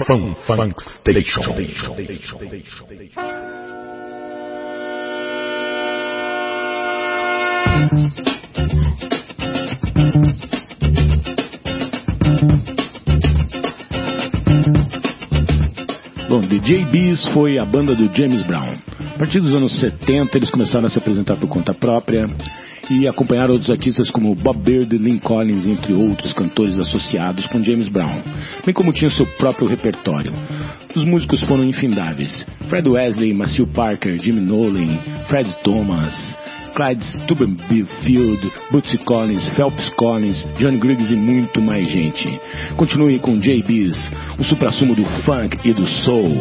Funk Station. Bom, The JBs foi a banda do James Brown. A partir dos anos 70 eles começaram a se apresentar por conta própria e acompanharam outros artistas como Bob Byrd e Lynn Collins, entre outros cantores associados com James Brown, bem como tinha seu próprio repertório. Os músicos foram infindáveis: Fred Wesley, Maceo Parker, Jimmy Nolen, Fred Thomas, Clyde Stubblefield, Bootsy Collins, Phelps Collins, John Griggs e muito mais gente. Continue com JBs, o suprassumo do funk e do soul.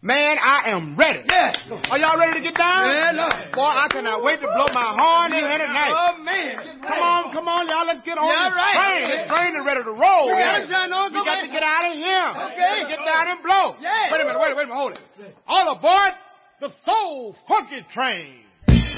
Man, I am ready. Yeah. Are y'all ready to get down? Yeah, look. Boy, I cannot wait to blow my horn in here tonight. Oh, man. Come on, y'all. Let's get on Yeah, this right. train. This train is ready to roll. Yeah, Yeah. John, We got to get out of here. Okay. Get down and blow. Yeah. Wait a minute, hold it. All aboard the Soul Funky Train.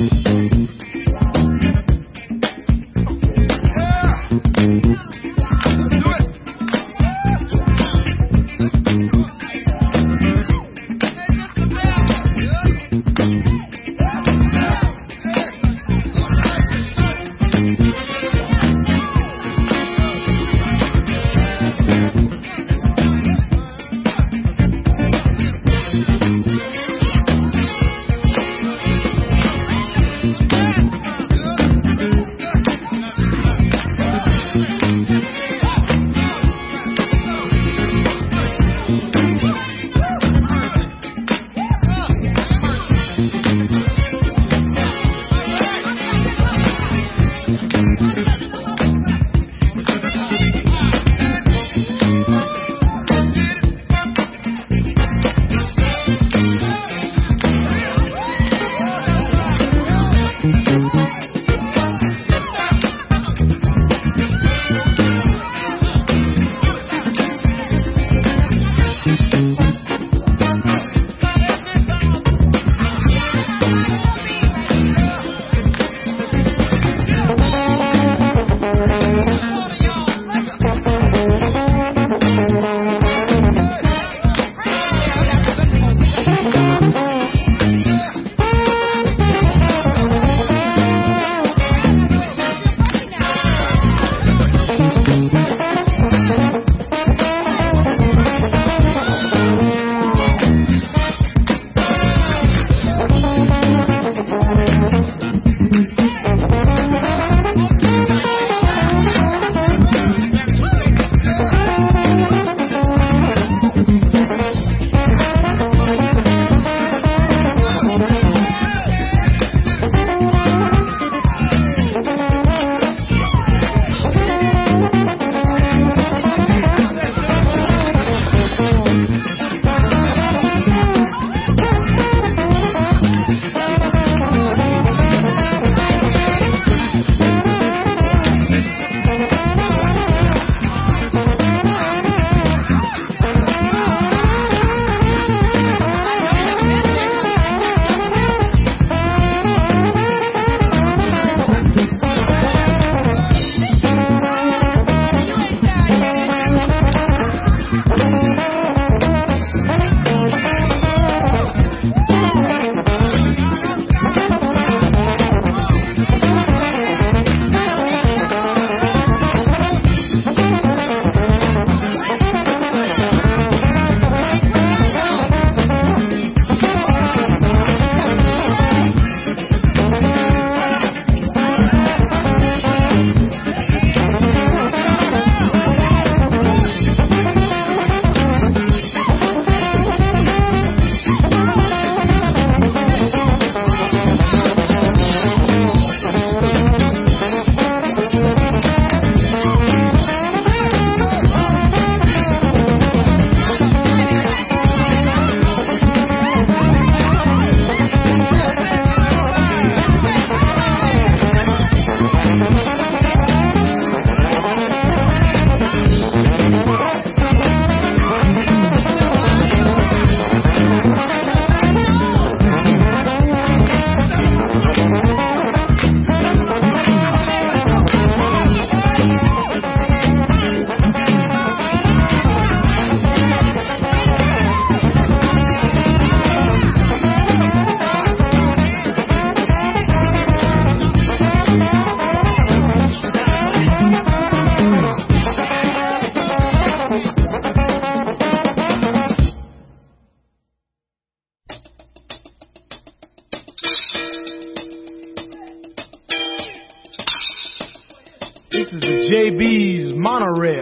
This is the JB's Monorail.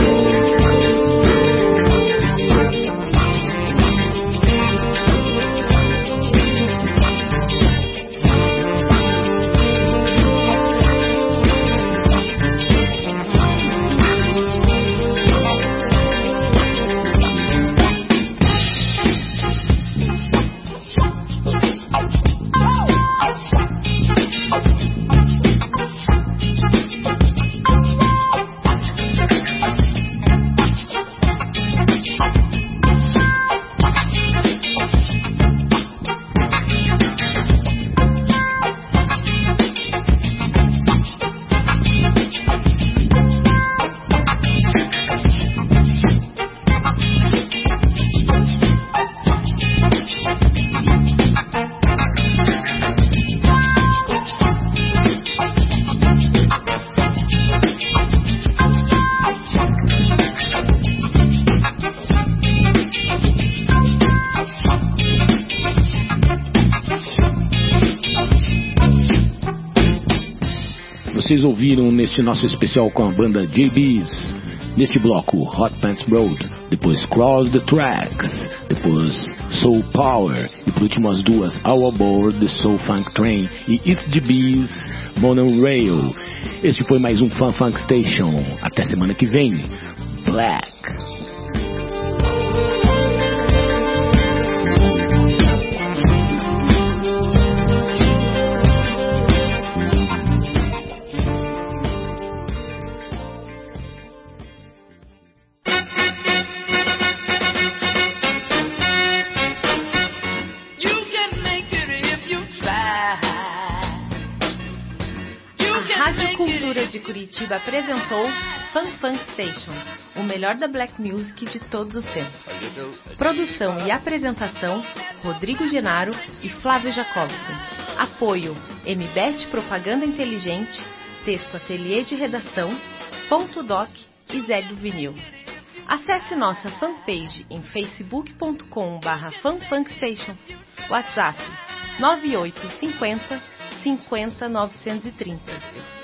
Vocês ouviram neste nosso especial com a banda JBs, neste bloco Hot Pants Road, depois Cross the Tracks, depois Soul Power e por último as duas All Aboard the Soul Funk Train e It's JBs Monorail. Este foi mais um Funk Station. Até semana que vem. Black. De Curitiba apresentou Funk Station, o melhor da Black Music de todos os tempos. Produção e apresentação, Rodrigo Genaro e Flávio Jacobson. Apoio, MBET Propaganda Inteligente, texto Ateliê de Redação, Ponto Doc e Zé do Vinil. Acesse nossa fanpage em facebook.com/funfunkstation. WhatsApp 9850 50 930.